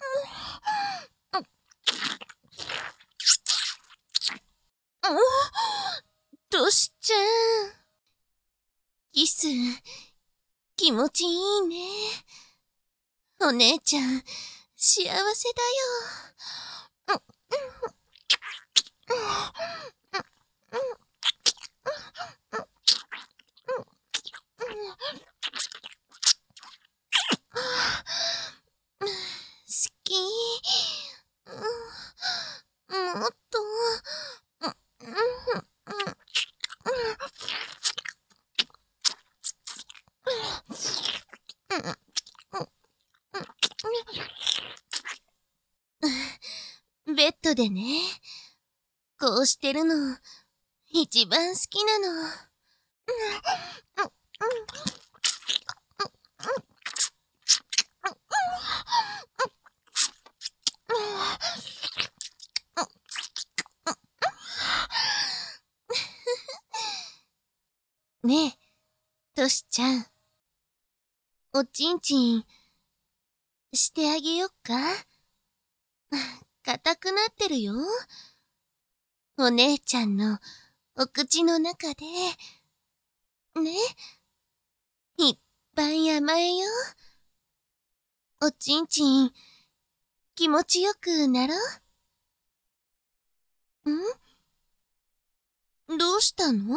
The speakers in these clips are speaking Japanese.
トシちゃん。キス、気持ちいいね。お姉ちゃん、幸せだよ。好き。もっと。ベッドでね、こうしてるの、一番好きなの。ねえ、トシちゃん、おちんちん、してあげよっか？硬くなってるよ。お姉ちゃんのお口の中で、ね、いっぱい甘えよ。おちんちん、気持ちよくなろう。どうしたの？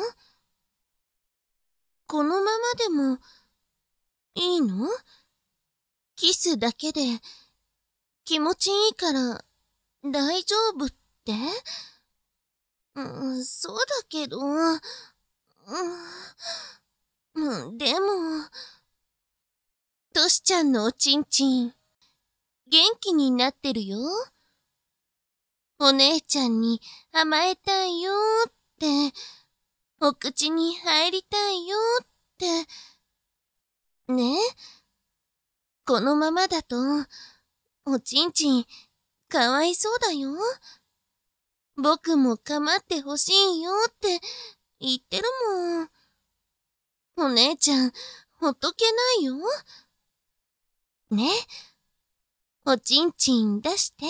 このままでもいいの？キスだけで気持ちいいから大丈夫って？そうだけど、でも、トシちゃんのおちんちん、元気になってるよ。お姉ちゃんに甘えたいよって、お口に入りたいよって。ね？このままだと、おちんちん、かわいそうだよ。僕も構ってほしいよって言ってるもん。お姉ちゃん、ほっとけないよ。ね？おちんちん出して。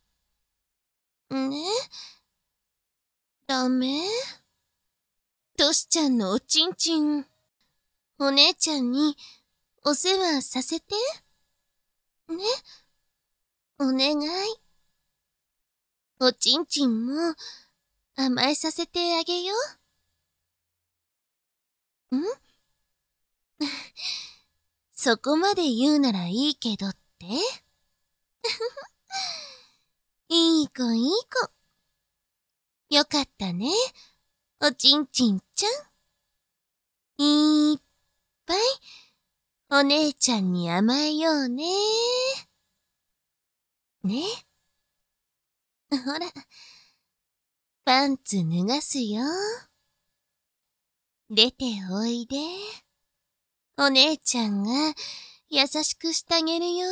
ね？ダメ？トシちゃんのおちんちん、お姉ちゃんにお世話させて。ね？お願い。おちんちんも甘えさせてあげよう。そこまで言うならいいけどって？いい子いい子。よかったね、おちんちんちゃん。いっぱいお姉ちゃんに甘えようね。ね？ほら、パンツ脱がすよ。出ておいで。お姉ちゃんが優しくしてあげるよ。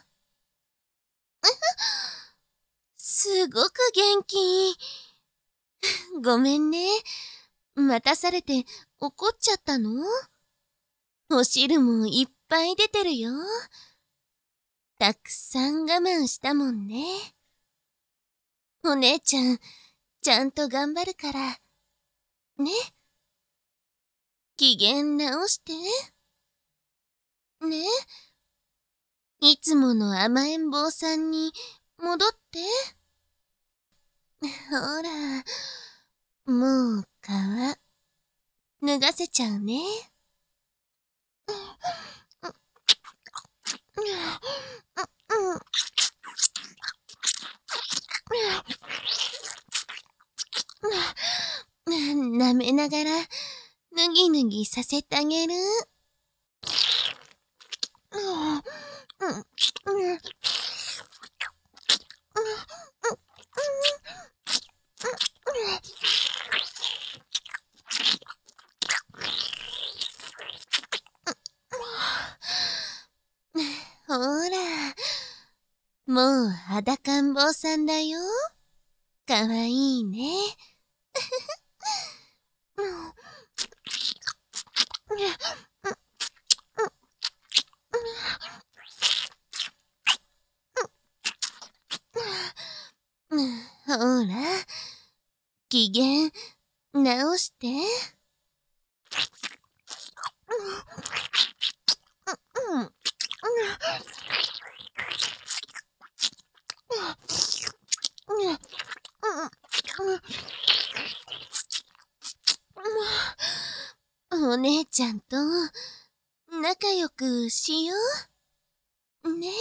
すごく元気。ごめんね。待たされて怒っちゃったの？お汁もいっぱい出てるよ。たくさん我慢したもんね。お姉ちゃん、ちゃんと頑張るから。ね？機嫌直して。ね？いつもの甘えん坊さんに戻って。ほら、もう皮、脱がせちゃうね。舐めながら、ぬぎぬぎさせてあげる。ほら、もう裸ん坊さんだよ。かわいいね。 直して。お姉ちゃんと仲良くしよう。ね。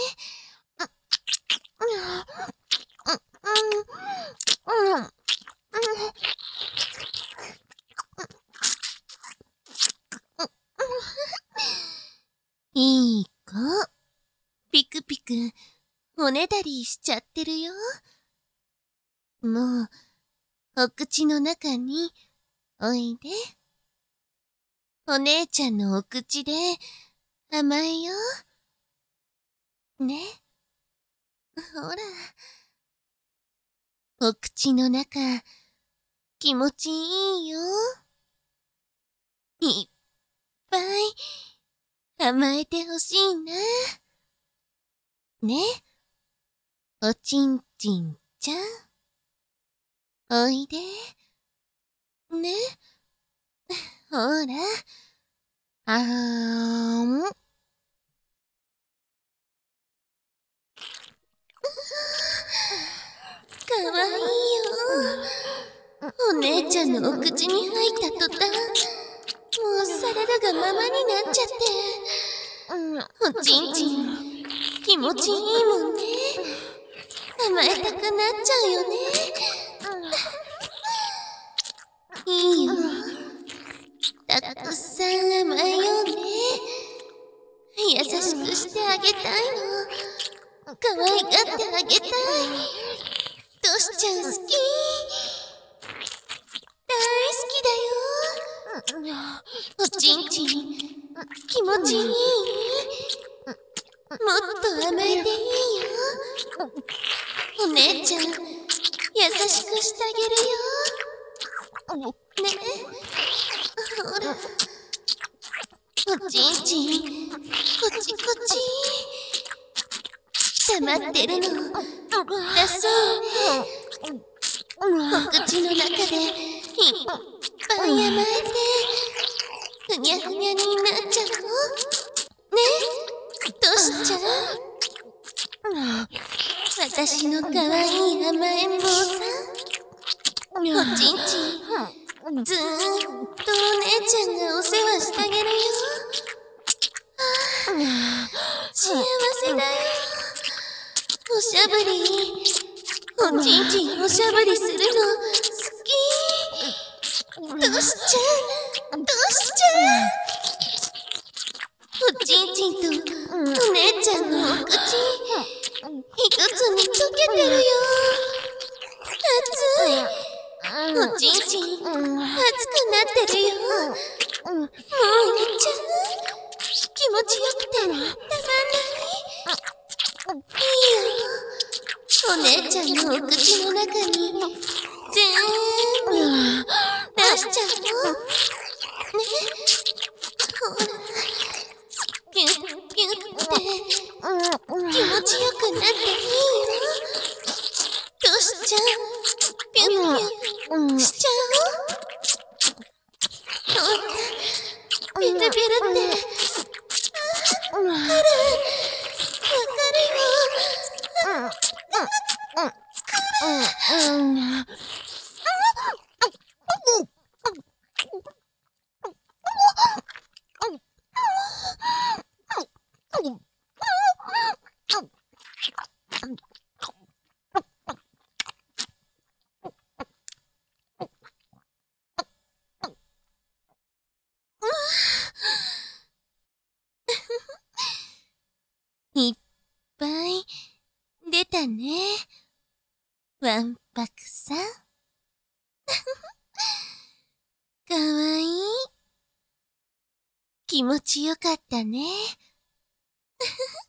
いい子。ピクピク、おねだりしちゃってるよ。もう、お口の中に、おいで。お姉ちゃんのお口で、甘えよう。ね。ほら。お口の中、気持ちいいよ。いっぱい、甘えてほしいな。ね。おちんちんちゃん。おいで。ね。ほら。あーん。かわいいよ。お姉ちゃんのお口に入った途端、もうサラダがままになっちゃって。おちんちん、気持ちいいもんね。甘えたくなっちゃうよね。いいよ。たくさん甘えようね。優しくしてあげたいの。可愛がってあげたい。トシちゃん好き。大好きだよ。おちんちん、気持ちいい？もっと甘えていいよ。お姉ちゃん、優しくしてあげるよ。ね。ほら。おちんちん、こっちこっち。黙ってるの、だそうね。お口の中で、いっぱい甘えて、ふにゃふにゃになっちゃうの。ね。トシちゃん。私の可愛い甘えん坊さん。おちんちん、ずーっとお姉ちゃんがお世話してあげるよ。幸せだよ。おしゃぶり、おちんちんおしゃぶりするの好き。トシちゃん、トシちゃん。おちんちんとお姉ちゃんのお口、一つに溶けてるよ。熱い。おちんちん、熱くなってるよ。もう入れちゃう。気持ちよくてたまんない。いいよ。お姉ちゃんのお口の中に、全部出しちゃうの。ね。ほら。ピュッピュッって気持ちよくなっていいよ。トシちゃん、ピュッピュッしちゃおう。ほら、ビルビルって。わかる。わかるよ。いっぱい出たね。わんぱくさん。かわいい。気持ちよかったね。